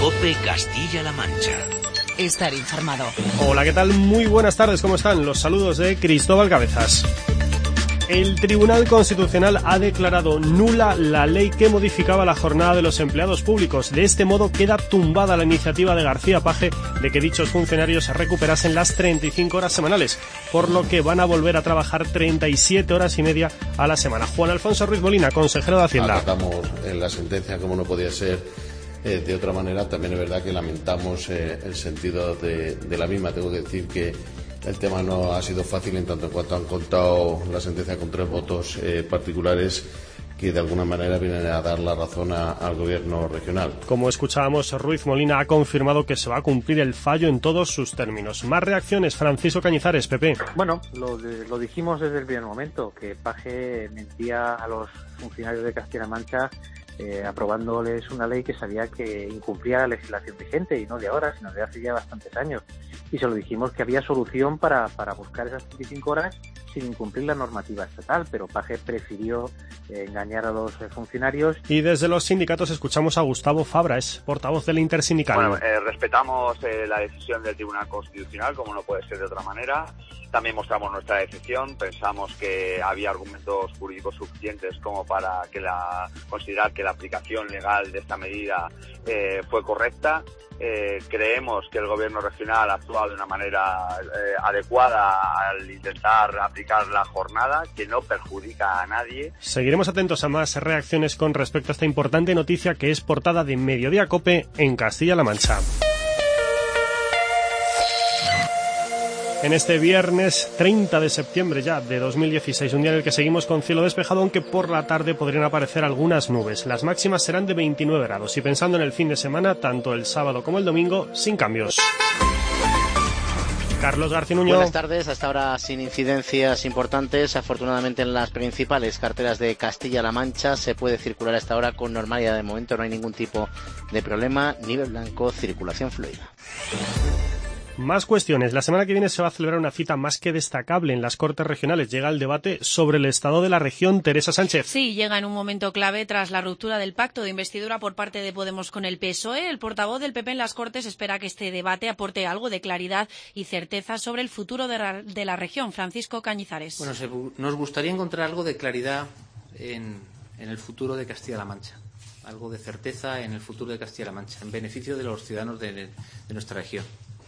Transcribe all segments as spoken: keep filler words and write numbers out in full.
COPE Castilla-La Mancha. Estar informado. Hola, ¿qué tal? Muy buenas tardes, ¿cómo están? Los saludos de Cristóbal Cabezas. El Tribunal Constitucional ha declarado nula la ley que modificaba la jornada de los empleados públicos. De este modo queda tumbada la iniciativa de García Page de que dichos funcionarios recuperasen las treinta y cinco horas semanales, por lo que van a volver a trabajar treinta y siete horas y media a la semana. Juan Alfonso Ruiz Molina, consejero de Hacienda. Acatamos en la sentencia, como no podía ser eh, de otra manera. También es verdad que lamentamos eh, el sentido de, de la misma. Tengo que decir que el tema no ha sido fácil en tanto en cuanto han contado la sentencia con tres votos eh, particulares que de alguna manera vienen a dar la razón a, al gobierno regional. Como escuchábamos, Ruiz Molina ha confirmado que se va a cumplir el fallo en todos sus términos. Más reacciones, Francisco Cañizares, P P. Bueno, lo, lo dijimos desde el primer momento, que Page mentía a los funcionarios de Castilla-La Mancha Eh, aprobándoles una ley que sabía que incumplía la legislación vigente, y no de ahora, sino de hace ya bastantes años. Y se lo dijimos que había solución para, para buscar esas treinta y cinco horas sin incumplir la normativa estatal, pero Page prefirió eh, engañar a los eh, funcionarios. Y desde los sindicatos escuchamos a Gustavo Fabra, es portavoz del Intersindical. Bueno, eh, respetamos eh, la decisión del Tribunal Constitucional, como no puede ser de otra manera. También mostramos nuestra decisión, pensamos que había argumentos jurídicos suficientes como para que la considerar que la aplicación legal de esta medida eh, fue correcta. Eh, creemos que el gobierno regional ha actuado de una manera eh, adecuada al intentar aplicar la jornada, que no perjudica a nadie. Seguiremos atentos a más reacciones con respecto a esta importante noticia que es portada de Mediodía COPE en Castilla-La Mancha. En este viernes treinta de septiembre ya de dos mil dieciséis, un día en el que seguimos con cielo despejado, aunque por la tarde podrían aparecer algunas nubes. Las máximas serán de veintinueve grados y pensando en el fin de semana, tanto el sábado como el domingo, sin cambios. Carlos García Nuño. Buenas tardes, hasta ahora sin incidencias importantes. Afortunadamente en las principales carreteras de Castilla-La Mancha se puede circular hasta ahora con normalidad. De momento no hay ningún tipo de problema. Nivel blanco, circulación fluida. Más cuestiones. La semana que viene se va a celebrar una cita más que destacable en las Cortes Regionales. Llega el debate sobre el estado de la región. Teresa Sánchez. Sí, llega en un momento clave tras la ruptura del pacto de investidura por parte de Podemos con el P S O E. El portavoz del P P en las Cortes espera que este debate aporte algo de claridad y certeza sobre el futuro de la, de la región. Francisco Cañizares. Bueno, se, nos gustaría encontrar algo de claridad en, en el futuro de Castilla-La Mancha. Algo de certeza en el futuro de Castilla-La Mancha, en beneficio de los ciudadanos de, de nuestra región.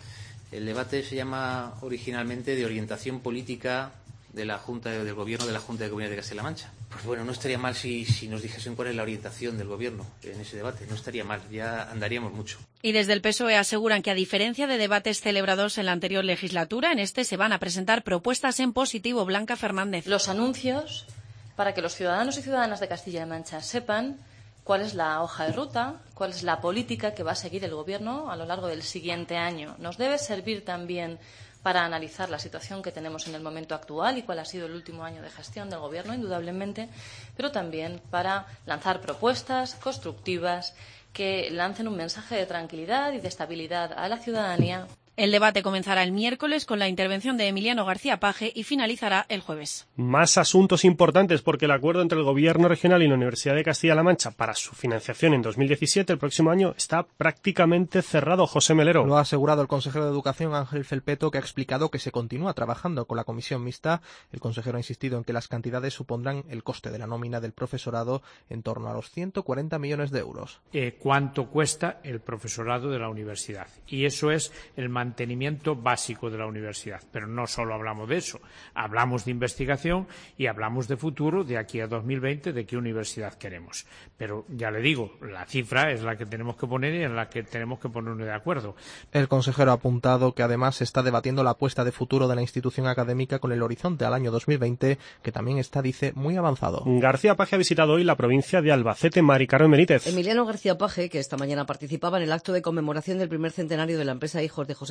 El debate se llama originalmente de orientación política de la Junta del Gobierno de la Junta de Comunidades de Castilla-La Mancha. Pues bueno, no estaría mal si, si nos dijesen cuál es la orientación del Gobierno en ese debate. No estaría mal, ya andaríamos mucho. Y desde el P S O E aseguran que, a diferencia de debates celebrados en la anterior legislatura, en este se van a presentar propuestas en positivo. Blanca Fernández. Los anuncios para que los ciudadanos y ciudadanas de Castilla-La Mancha sepan cuál es la hoja de ruta, cuál es la política que va a seguir el Gobierno a lo largo del siguiente año. Nos debe servir también para analizar la situación que tenemos en el momento actual y cuál ha sido el último año de gestión del Gobierno, indudablemente, pero también para lanzar propuestas constructivas que lancen un mensaje de tranquilidad y de estabilidad a la ciudadanía. El debate comenzará el miércoles con la intervención de Emiliano García Page y finalizará el jueves. Más asuntos importantes, porque el acuerdo entre el Gobierno regional y la Universidad de Castilla-La Mancha para su financiación en dos mil diecisiete, el próximo año, está prácticamente cerrado. José Melero. Lo ha asegurado el consejero de Educación, Ángel Felpeto, que ha explicado que se continúa trabajando con la comisión mixta. El consejero ha insistido en que las cantidades supondrán el coste de la nómina del profesorado en torno a los ciento cuarenta millones de euros. Eh, ¿Cuánto cuesta el profesorado de la universidad? Y eso es el mantenimiento básico de la universidad. Pero no solo hablamos de eso, hablamos de investigación y hablamos de futuro, de aquí a dos mil veinte, de qué universidad queremos. Pero ya le digo, la cifra es la que tenemos que poner y en la que tenemos que ponernos de acuerdo. El consejero ha apuntado que además se está debatiendo la apuesta de futuro de la institución académica con el horizonte al año dos mil veinte, que también está, dice, muy avanzado. García Page ha visitado hoy la provincia de Albacete. Mari Carmen Benítez. Emiliano García Page, que esta mañana participaba en el acto de conmemoración del primer centenario de la empresa Hijos de José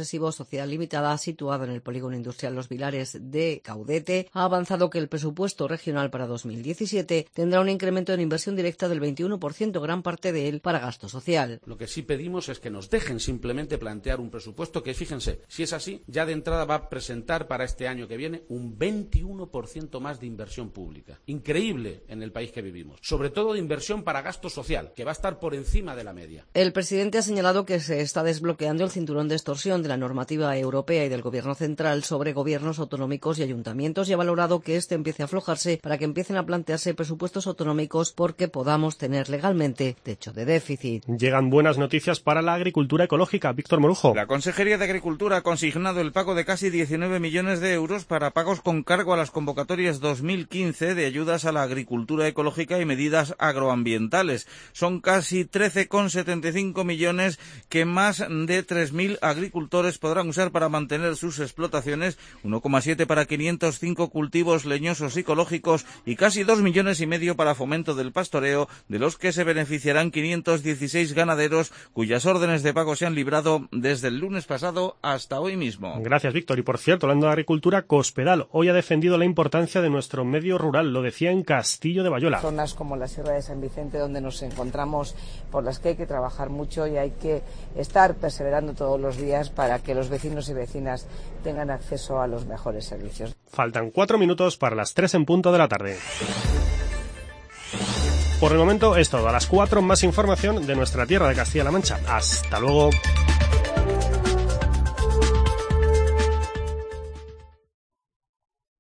posesivo Sociedad Limitada, situado en el polígono industrial Los Vilares de Caudete, ha avanzado que el presupuesto regional para dos mil diecisiete tendrá un incremento en inversión directa del veintiuno por ciento, gran parte de él para gasto social. Lo que sí pedimos es que nos dejen simplemente plantear un presupuesto que, fíjense, si es así, ya de entrada va a presentar para este año que viene un veintiuno por ciento más de inversión pública. Increíble en el país que vivimos. Sobre todo de inversión para gasto social, que va a estar por encima de la media. El presidente ha señalado que se está desbloqueando el cinturón de extorsión de la normativa europea y del Gobierno central sobre gobiernos autonómicos y ayuntamientos y ha valorado que este empiece a aflojarse para que empiecen a plantearse presupuestos autonómicos porque podamos tener legalmente techo de déficit. Llegan buenas noticias para la agricultura ecológica. Víctor Morujo. La Consejería de Agricultura ha consignado el pago de casi diecinueve millones de euros para pagos con cargo a las convocatorias dos mil quince de ayudas a la agricultura ecológica y medidas agroambientales. Son casi trece coma setenta y cinco millones que más de tres mil agricultores podrán usar para mantener sus explotaciones, uno coma siete para quinientos cinco cultivos leñosos ecológicos y casi dos millones y medio para fomento del pastoreo, de los que se beneficiarán quinientos dieciséis ganaderos cuyas órdenes de pago se han librado desde el lunes pasado hasta hoy mismo. Gracias, Víctor. Y por cierto, hablando de agricultura, Cospedal hoy ha defendido la importancia de nuestro medio rural, lo decía en Castillo de Bayola. Zonas como la Sierra de San Vicente, donde nos encontramos, por las que hay que trabajar mucho y hay que estar perseverando todos los días para que los vecinos y vecinas tengan acceso a los mejores servicios. Faltan cuatro minutos para las tres en punto de la tarde. Por el momento es todo. A las cuatro más información de nuestra tierra de Castilla-La Mancha. Hasta luego.